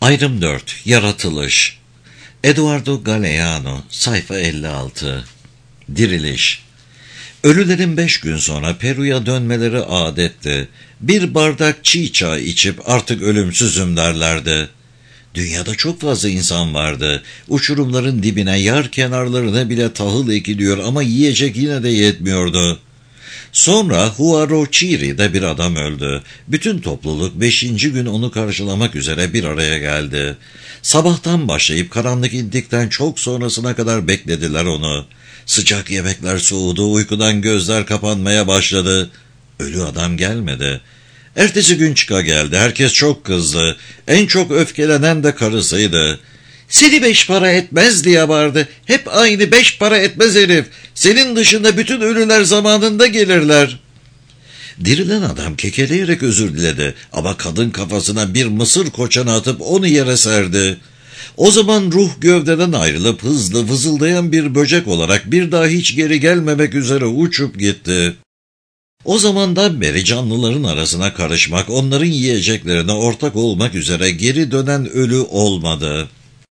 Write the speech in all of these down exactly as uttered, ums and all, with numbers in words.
Ayrım dört. Yaratılış. Eduardo Galeano, sayfa elli altı. Diriliş. Ölülerin beş gün sonra Peru'ya dönmeleri adetti. Bir bardak çiğ çay içip artık ölümsüzüm derlerdi. Dünyada çok fazla insan vardı. Uçurumların dibine, yar kenarlarına bile tahıl ekiliyor ama yiyecek yine de yetmiyordu. Sonra Huarochi'de bir adam öldü. Bütün topluluk beşinci gün onu karşılamak üzere bir araya geldi. Sabahtan başlayıp karanlık indikten çok sonrasına kadar beklediler onu. Sıcak yemekler soğudu, uykudan gözler kapanmaya başladı. Ölü adam gelmedi. Ertesi gün çıka geldi, herkes çok kızdı. En çok öfkelenen de karısıydı. "Seni beş para etmez" diye bağırdı. "Hep aynı beş para etmez herif. Senin dışında bütün ölüler zamanında gelirler." Dirilen adam kekeleyerek özür diledi ama kadın kafasına bir mısır koçanı atıp onu yere serdi. O zaman ruh gövdeden ayrılıp hızlı vızıldayan bir böcek olarak bir daha hiç geri gelmemek üzere uçup gitti. O zamandan beri canlıların arasına karışmak, onların yiyeceklerine ortak olmak üzere geri dönen ölü olmadı.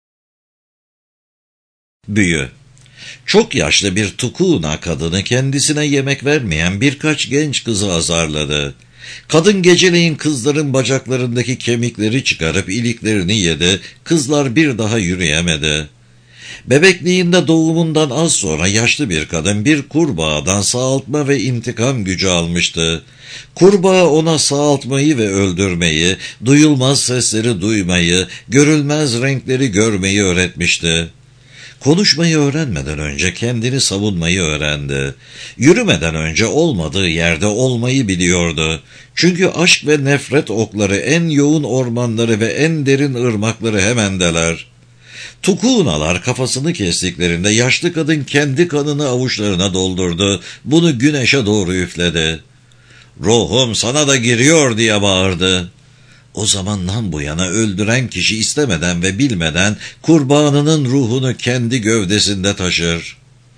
Büyü. Çok yaşlı bir tukuna kadını kendisine yemek vermeyen birkaç genç kızı azarladı. Kadın geceleyin kızların bacaklarındaki kemikleri çıkarıp iliklerini yedi, kızlar bir daha yürüyemedi. Bebekliğinde doğumundan az sonra yaşlı bir kadın bir kurbağadan sağaltma ve intikam gücü almıştı. Kurbağa ona sağaltmayı ve öldürmeyi, duyulmaz sesleri duymayı, görülmez renkleri görmeyi öğretmişti. Konuşmayı öğrenmeden önce kendini savunmayı öğrendi. Yürümeden önce olmadığı yerde olmayı biliyordu. Çünkü aşk ve nefret okları en yoğun ormanları ve en derin ırmakları hemendeler. Tukunalar kafasını kestiklerinde yaşlı kadın kendi kanını avuçlarına doldurdu. Bunu güneşe doğru üfledi. "Ruhum sana da giriyor" diye bağırdı. O zamandan bu yana öldüren kişi istemeden ve bilmeden kurbanının ruhunu kendi gövdesinde taşır.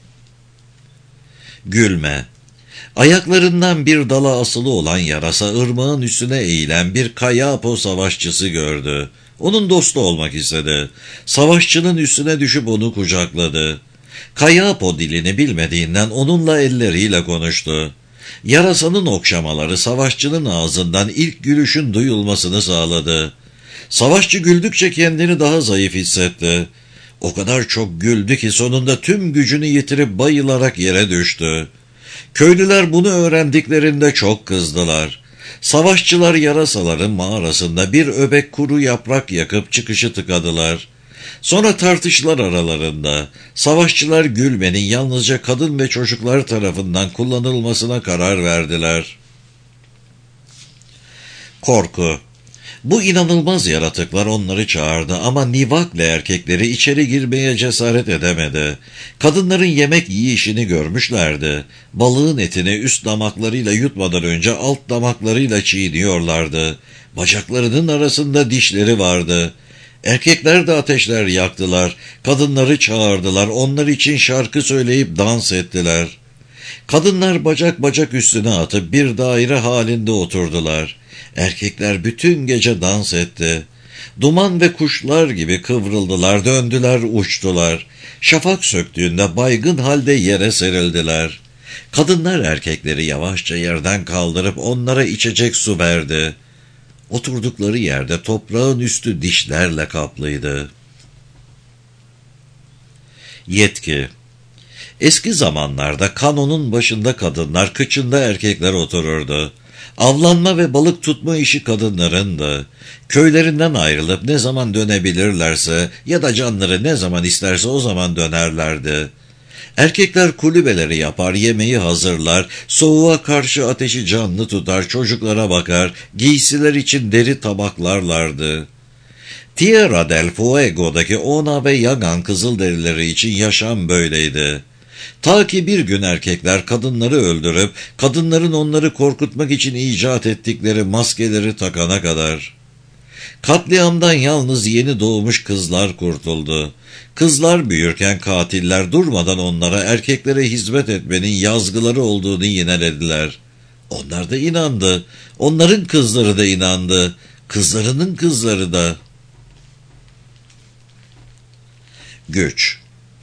Gülme. Ayaklarından bir dala asılı olan yarasa ırmağın üstüne eğilen bir Kayapo savaşçısı gördü. Onun dostu olmak istedi. Savaşçının üstüne düşüp onu kucakladı. Kayapo dilini bilmediğinden onunla elleriyle konuştu. Yarasanın okşamaları savaşçının ağzından ilk gülüşün duyulmasını sağladı. Savaşçı güldükçe kendini daha zayıf hissetti. O kadar çok güldü ki sonunda tüm gücünü yitirip bayılarak yere düştü. Köylüler bunu öğrendiklerinde çok kızdılar. Savaşçılar yarasaların mağarasında bir öbek kuru yaprak yakıp çıkışı tıkadılar. Sonra tartıştılar aralarında. Savaşçılar gülmenin yalnızca kadın ve çocuklar tarafından kullanılmasına karar verdiler. Korku. Bu inanılmaz yaratıklar onları çağırdı ama Nivakle erkekleri içeri girmeye cesaret edemedi. Kadınların yemek yiyişini görmüşlerdi. Balığın etini üst damaklarıyla yutmadan önce alt damaklarıyla çiğniyorlardı. Bacaklarının arasında dişleri vardı. Erkekler de ateşler yaktılar, kadınları çağırdılar, onlar için şarkı söyleyip dans ettiler. Kadınlar bacak bacak üstüne atıp bir daire halinde oturdular. Erkekler bütün gece dans etti. Duman ve kuşlar gibi kıvrıldılar, döndüler, uçtular. Şafak söktüğünde baygın halde yere serildiler. Kadınlar erkekleri yavaşça yerden kaldırıp onlara içecek su verdi. Oturdukları yerde toprağın üstü dişlerle kaplıydı. Yetki. Eski zamanlarda kanonun başında kadınlar, kıçında erkekler otururdu. Avlanma ve balık tutma işi kadınlarındı. Köylerinden ayrılıp ne zaman dönebilirlerse ya da canları ne zaman isterse o zaman dönerlerdi. Erkekler kulübeleri yapar, yemeği hazırlar, soğuğa karşı ateşi canlı tutar, çocuklara bakar, giysiler için deri tabaklarlardı. Tierra del Fuego'daki Ona ve Yagan kızılderileri için yaşam böyleydi. Ta ki bir gün erkekler kadınları öldürüp, kadınların onları korkutmak için icat ettikleri maskeleri takana kadar. Katliamdan yalnız yeni doğmuş kızlar kurtuldu. Kızlar büyürken katiller durmadan onlara erkeklere hizmet etmenin yazgıları olduğunu yinelediler. Onlar da inandı. Onların kızları da inandı. Kızlarının kızları da. Güç.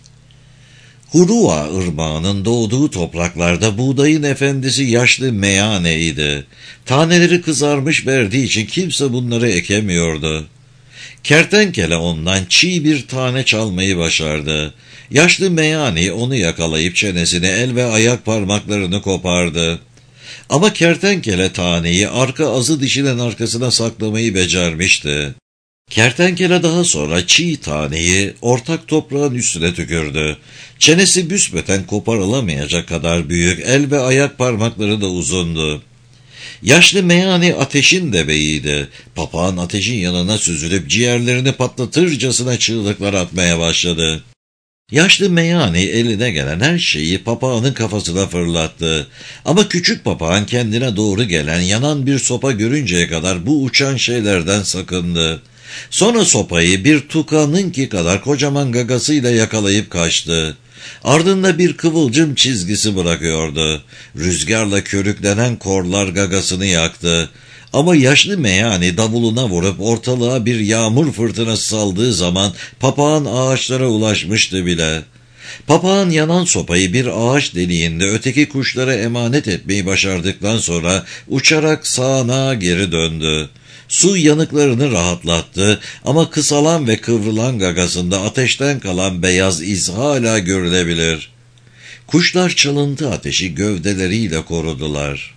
Hurua ırmağının doğduğu topraklarda buğdayın efendisi yaşlı Meyane idi. Taneleri kızarmış verdiği için kimse bunları ekemiyordu. Kertenkele ondan çiğ bir tane çalmayı başardı. Yaşlı Meyane onu yakalayıp çenesini, el ve ayak parmaklarını kopardı. Ama kertenkele taneyi arka azı dişinin arkasına saklamayı becermişti. Kertenkele daha sonra çiğ taneyi ortak toprağın üstüne tükürdü. Çenesi büsbeten koparılamayacak kadar büyük, el ve ayak parmakları da uzundu. Yaşlı Meyane ateşin bebeğiydi. Papağan ateşin yanına süzülüp ciğerlerini patlatırcasına çığlıklar atmaya başladı. Yaşlı Meyane eline gelen her şeyi papağanın kafasına fırlattı. Ama küçük papağan kendine doğru gelen yanan bir sopa görünceye kadar bu uçan şeylerden sakındı. Sonra sopayı bir tukanınki kadar kocaman gagasıyla yakalayıp kaçtı. Ardında bir kıvılcım çizgisi bırakıyordu. Rüzgarla körüklenen korlar gagasını yaktı. Ama yaşlı Meyane davuluna vurup ortalığa bir yağmur fırtınası saldığı zaman papağan ağaçlara ulaşmıştı bile. Papağan yanan sopayı bir ağaç deliğinde öteki kuşlara emanet etmeyi başardıktan sonra uçarak sağanağa geri döndü. Su yanıklarını rahatlattı ama kısalan ve kıvrılan gagasında ateşten kalan beyaz iz hala görülebilir. Kuşlar çalıntı ateşi gövdeleriyle korudular.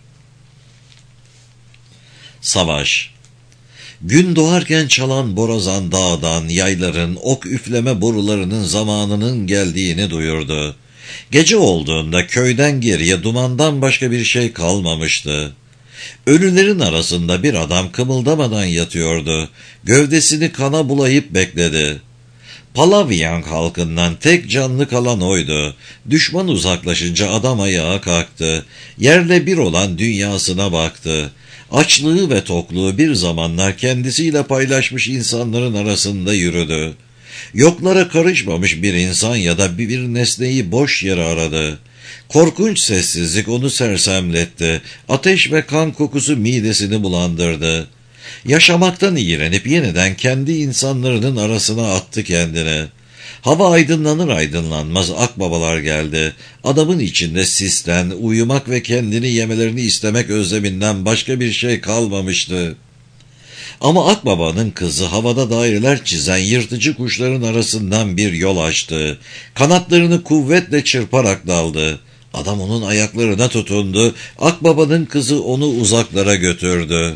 Savaş. Gün doğarken çalan borazan dağdan, yayların, ok üfleme borularının zamanının geldiğini duyurdu. Gece olduğunda köyden geriye dumandan başka bir şey kalmamıştı. Ölülerin arasında bir adam kımıldamadan yatıyordu. Gövdesini kana bulayıp bekledi. Palavyan halkından tek canlı kalan oydu. Düşman uzaklaşınca adam ayağa kalktı. Yerle bir olan dünyasına baktı. Açlığı ve tokluğu bir zamanlar kendisiyle paylaşmış insanların arasında yürüdü. Yoklara karışmamış bir insan ya da bir nesneyi boş yere aradı. Korkunç sessizlik onu sersemletti. Ateş ve kan kokusu midesini bulandırdı. Yaşamaktan iğrenip yeniden kendi insanlarının arasına attı kendini. Hava aydınlanır aydınlanmaz akbabalar geldi. Adamın içinde sisten, uyumak ve kendini yemelerini istemek özleminden başka bir şey kalmamıştı. Ama akbabanın kızı havada daireler çizen yırtıcı kuşların arasından bir yol açtı. Kanatlarını kuvvetle çırparak daldı. Adam onun ayaklarına tutundu. Akbabanın kızı onu uzaklara götürdü.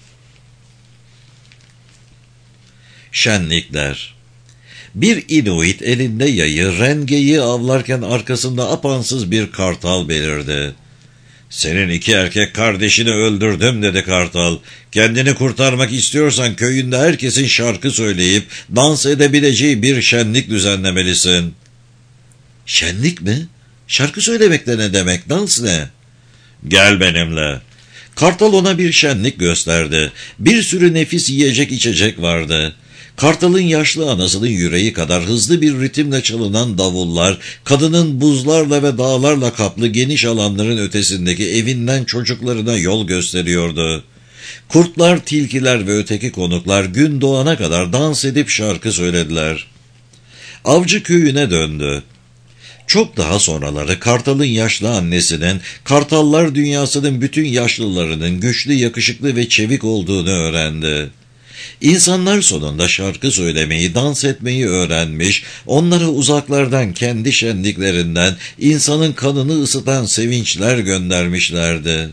Şenlikler. Bir Inuit elinde yayı, rengeyi avlarken arkasında apansız bir kartal belirdi. "Senin iki erkek kardeşini öldürdüm," dedi kartal. "Kendini kurtarmak istiyorsan köyünde herkesin şarkı söyleyip dans edebileceği bir şenlik düzenlemelisin." "Şenlik mi? Şarkı söylemek de ne demek, dans ne?" "Gel benimle." Kartal ona bir şenlik gösterdi. Bir sürü nefis yiyecek içecek vardı. Kartal'ın yaşlı anasının yüreği kadar hızlı bir ritimle çalınan davullar, kadının buzlarla ve dağlarla kaplı geniş alanların ötesindeki evinden çocuklarına yol gösteriyordu. Kurtlar, tilkiler ve öteki konuklar gün doğana kadar dans edip şarkı söylediler. Avcı köyüne döndü. Çok daha sonraları Kartal'ın yaşlı annesinin, kartallar dünyasının bütün yaşlılarının güçlü, yakışıklı ve çevik olduğunu öğrendi. İnsanlar sonunda şarkı söylemeyi, dans etmeyi öğrenmiş, onlara uzaklardan kendi şenliklerinden insanın kanını ısıtan sevinçler göndermişlerdi.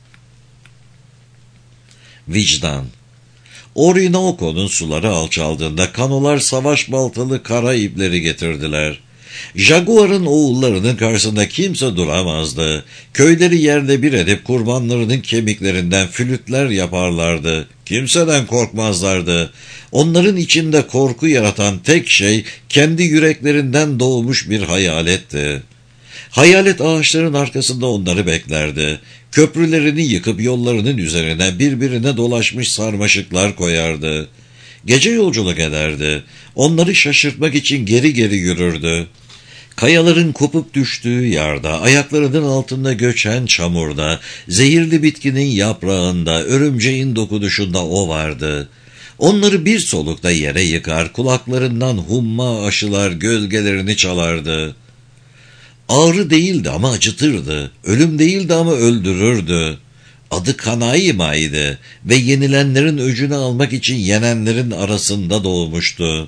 Vicdan. Orinoco'nun suları alçaldığında kanolar savaş baltalı kara ipleri getirdiler. Jaguar'ın oğullarının karşısında kimse duramazdı. Köyleri yerle bir edip kurbanlarının kemiklerinden flütler yaparlardı. Kimseden korkmazlardı. Onların içinde korku yaratan tek şey kendi yüreklerinden doğmuş bir hayaletti. Hayalet ağaçların arkasında onları beklerdi. Köprülerini yıkıp yollarının üzerine birbirine dolaşmış sarmaşıklar koyardı. Gece yolculuk ederdi. Onları şaşırtmak için geri geri yürürdü. Kayaların kopup düştüğü yerde, ayaklarının altında göçen çamurda, zehirli bitkinin yaprağında, örümceğin dokunuşunda o vardı. Onları bir solukta yere yıkar, kulaklarından humma aşılar, gölgelerini çalardı. Ağrı değildi ama acıtırdı, ölüm değildi ama öldürürdü. Adı Kanaima'ydı ve yenilenlerin öcünü almak için yenenlerin arasında doğmuştu.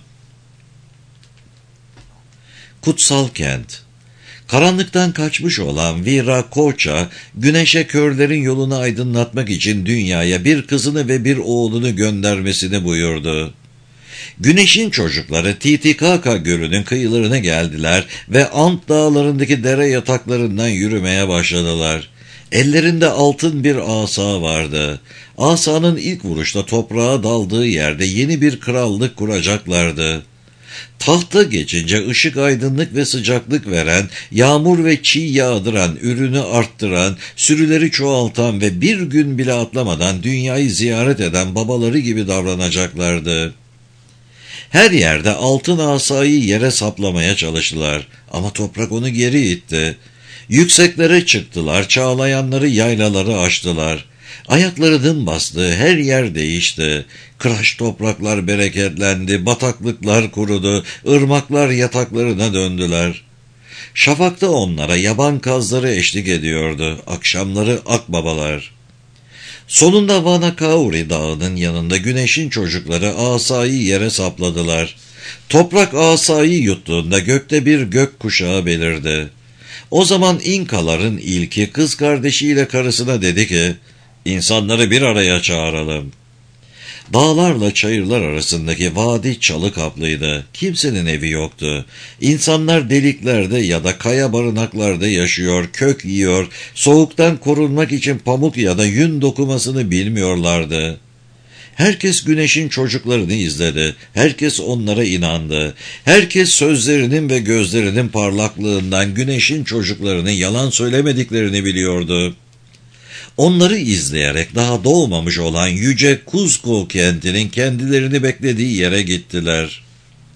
Kutsal kent. Karanlıktan kaçmış olan Viracocha, güneşe körlerin yolunu aydınlatmak için dünyaya bir kızını ve bir oğlunu göndermesini buyurdu. Güneşin çocukları Titicaca Gölü'nün kıyılarına geldiler ve Ant dağlarındaki dere yataklarından yürümeye başladılar. Ellerinde altın bir asa vardı. Asanın ilk vuruşta toprağa daldığı yerde yeni bir krallık kuracaklardı. Tahta geçince ışık, aydınlık ve sıcaklık veren, yağmur ve çiğ yağdıran, ürünü arttıran, sürüleri çoğaltan ve bir gün bile atlamadan dünyayı ziyaret eden babaları gibi davranacaklardı. Her yerde altın asayı yere saplamaya çalıştılar ama toprak onu geri itti. Yükseklere çıktılar, çağlayanları, yaylaları aştılar. Ayaklarının bastığı her yer değişti. Kıraç topraklar bereketlendi, bataklıklar kurudu, ırmaklar yataklarına döndüler. Şafakta onlara yaban kazları eşlik ediyordu, akşamları akbabalar. Sonunda Vanakauri dağının yanında güneşin çocukları asayı yere sapladılar. Toprak asayı yuttuğunda gökte bir gök kuşağı belirdi. O zaman İnkaların ilki kız kardeşiyle karısına dedi ki, İnsanları bir araya çağıralım. Dağlarla çayırlar arasındaki vadi çalı kaplıydı. Kimsenin evi yoktu. İnsanlar deliklerde ya da kaya barınaklarda yaşıyor, kök yiyor, soğuktan korunmak için pamuk ya da yün dokumasını bilmiyorlardı. Herkes güneşin çocuklarını izledi. Herkes onlara inandı. Herkes sözlerinin ve gözlerinin parlaklığından güneşin çocuklarının yalan söylemediklerini biliyordu. Onları izleyerek daha doğmamış olan yüce Cuzco kentinin kendilerini beklediği yere gittiler.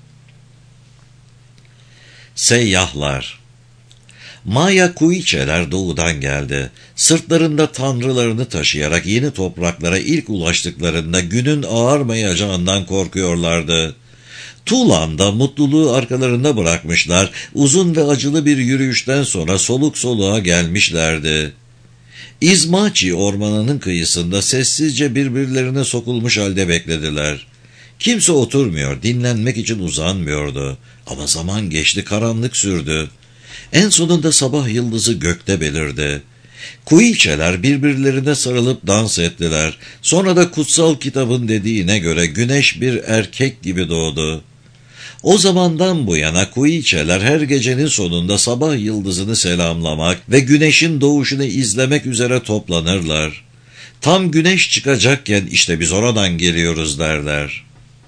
Seyyahlar. Maya Kuiçeler doğudan geldi. Sırtlarında tanrılarını taşıyarak yeni topraklara ilk ulaştıklarında günün ağarmayacağından korkuyorlardı. Tulan'da mutluluğu arkalarında bırakmışlar, uzun ve acılı bir yürüyüşten sonra soluk soluğa gelmişlerdi. İzmaçi ormanının kıyısında sessizce birbirlerine sokulmuş halde beklediler. Kimse oturmuyor, dinlenmek için uzanmıyordu. Ama zaman geçti, karanlık sürdü. En sonunda sabah yıldızı gökte belirdi. Kuiçeler birbirlerine sarılıp dans ettiler. Sonra da kutsal kitabın dediğine göre güneş bir erkek gibi doğdu. O zamandan bu yana Kuiçeler her gecenin sonunda sabah yıldızını selamlamak ve güneşin doğuşunu izlemek üzere toplanırlar. Tam güneş çıkacakken işte biz oradan geliyoruz derler.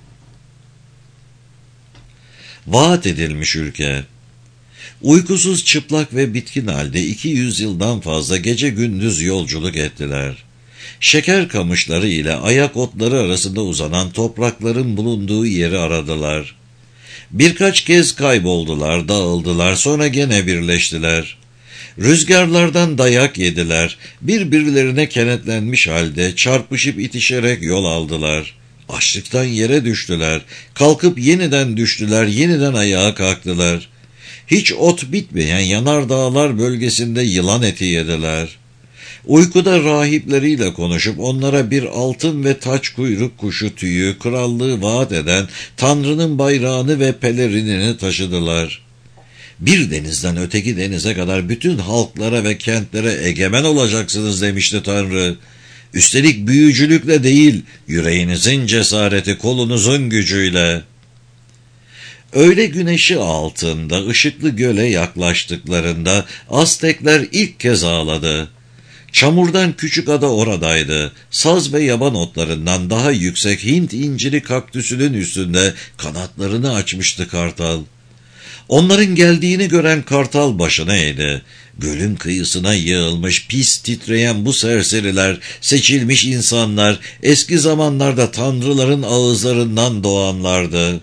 Vaat edilmiş ülke. Uykusuz, çıplak ve bitkin halde iki yüz yıldan fazla gece gündüz yolculuk ettiler. Şeker kamışları ile ayak otları arasında uzanan toprakların bulunduğu yeri aradılar. Birkaç kez kayboldular, dağıldılar, sonra gene birleştiler. Rüzgarlardan dayak yediler, birbirlerine kenetlenmiş halde çarpışıp itişerek yol aldılar. Açlıktan yere düştüler, kalkıp yeniden düştüler, yeniden ayağa kalktılar. Hiç ot bitmeyen yanardağlar bölgesinde yılan eti yediler. Uykuda rahipleriyle konuşup onlara bir altın ve taç kuyruk kuşu tüyü, krallığı vaat eden Tanrı'nın bayrağını ve pelerinini taşıdılar. Bir denizden öteki denize kadar bütün halklara ve kentlere egemen olacaksınız demişti Tanrı. Üstelik büyücülükle değil, yüreğinizin cesareti, kolunuzun gücüyle. Öğle güneşi altında ışıklı göle yaklaştıklarında Aztekler ilk kez ağladı. Çamurdan küçük ada oradaydı. Saz ve yaban otlarından daha yüksek Hint inciri kaktüsünün üstünde kanatlarını açmıştı kartal. Onların geldiğini gören kartal başına eğdi. Gölün kıyısına yığılmış, pis titreyen bu serseriler, seçilmiş insanlar, eski zamanlarda tanrıların ağızlarından doğanlardı.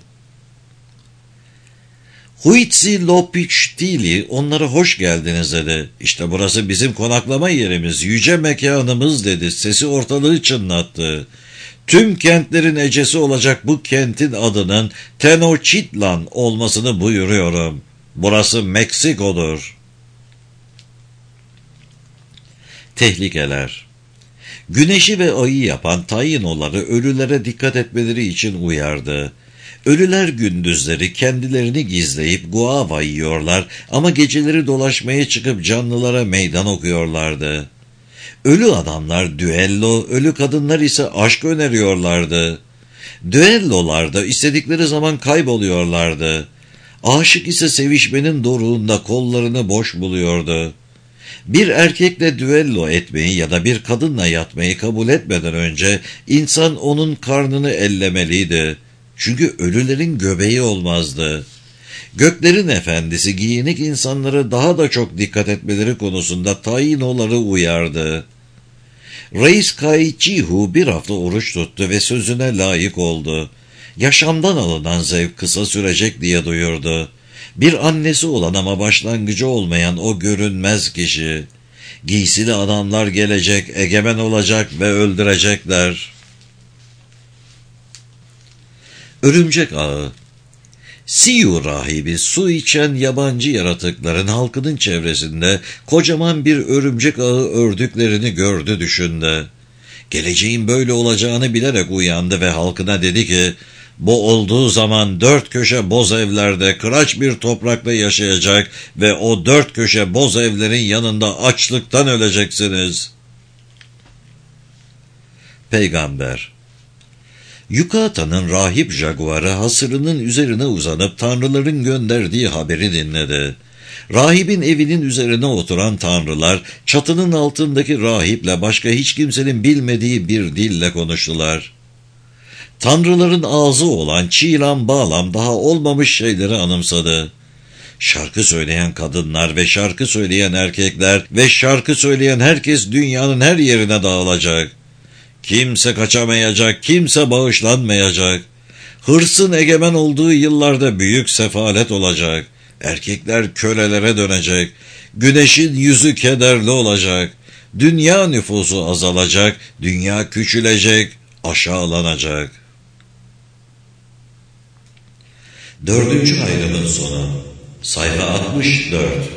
Huitzilopochtli onlara hoş geldiniz dedi. İşte burası bizim konaklama yerimiz, yüce mekanımız dedi. Sesi ortalığı çınlattı. Tüm kentlerin ecesi olacak bu kentin adının Tenochtitlan olmasını buyuruyorum. Burası Meksiko'dur. Tehlikeler. Güneşi ve ayı yapan Tainoları ölülere dikkat etmeleri için uyardı. Ölüler gündüzleri kendilerini gizleyip guava yiyorlar ama geceleri dolaşmaya çıkıp canlılara meydan okuyorlardı. Ölü adamlar düello, ölü kadınlar ise aşk öneriyorlardı. Düellolarda istedikleri zaman kayboluyorlardı. Aşık ise sevişmenin doruğunda kollarını boş buluyordu. Bir erkekle düello etmeyi ya da bir kadınla yatmayı kabul etmeden önce insan onun karnını ellemeliydi. Çünkü ölülerin göbeği olmazdı. Göklerin efendisi giyinik insanlara daha da çok dikkat etmeleri konusunda Tainoları uyardı. Reis Kaichihu bir hafta oruç tuttu ve sözüne layık oldu. Yaşamdan alınan zevk kısa sürecek diye duyurdu. Bir annesi olan ama başlangıcı olmayan o görünmez kişi. Giysili adamlar gelecek, egemen olacak ve öldürecekler. Örümcek ağı. Siyu rahibi su içen yabancı yaratıkların halkının çevresinde kocaman bir örümcek ağı ördüklerini gördü düşündü. Geleceğin böyle olacağını bilerek uyandı ve halkına dedi ki, bu olduğu zaman dört köşe boz evlerde kıraç bir toprakta yaşayacak ve o dört köşe boz evlerin yanında açlıktan öleceksiniz. Peygamber. Yukatan'ın rahip jaguarı hasırının üzerine uzanıp tanrıların gönderdiği haberi dinledi. Rahibin evinin üzerine oturan tanrılar, çatının altındaki rahiple başka hiç kimsenin bilmediği bir dille konuştular. Tanrıların ağzı olan Çiğlam Bağlam daha olmamış şeyleri anımsadı. Şarkı söyleyen kadınlar ve şarkı söyleyen erkekler ve şarkı söyleyen herkes dünyanın her yerine dağılacak. Kimse kaçamayacak, kimse bağışlanmayacak. Hırsın egemen olduğu yıllarda büyük sefalet olacak. Erkekler kölelere dönecek. Güneşin yüzü kederli olacak. Dünya nüfusu azalacak, dünya küçülecek, aşağılanacak. Dördüncü ayrımın sonu. Sayfa altmış dört.